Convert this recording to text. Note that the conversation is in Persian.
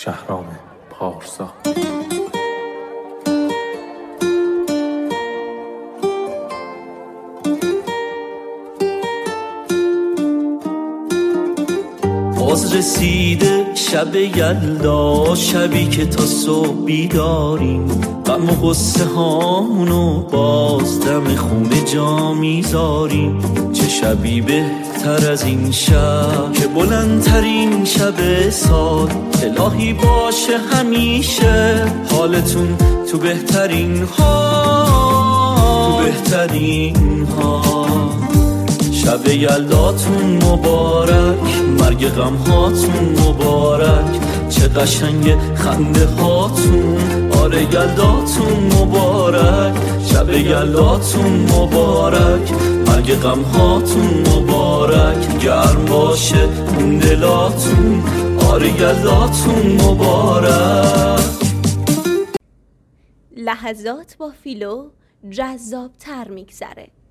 شهرام پارسا. باز رسیده شب یلدا، شبی که تا صبح بیداریم، غم و غصه هامونو باز دم خونه جا میذاریم. چه شبی بهتر از این شب که بلندترین شب سال، الهی باشه همیشه حالتون تو بهترین حال، شب یلداتون مبارک، مرگ غم هاتون مبارک، چه قشنگ خنده هاتون، آره یلداتون مبارک، شب یلداتون مبارک، مرگ غم هاتون مبارک، گرم باشه اون دلاتون، آره یلداتون مبارک. لحظات با فیلو جذاب‌تر میگذره.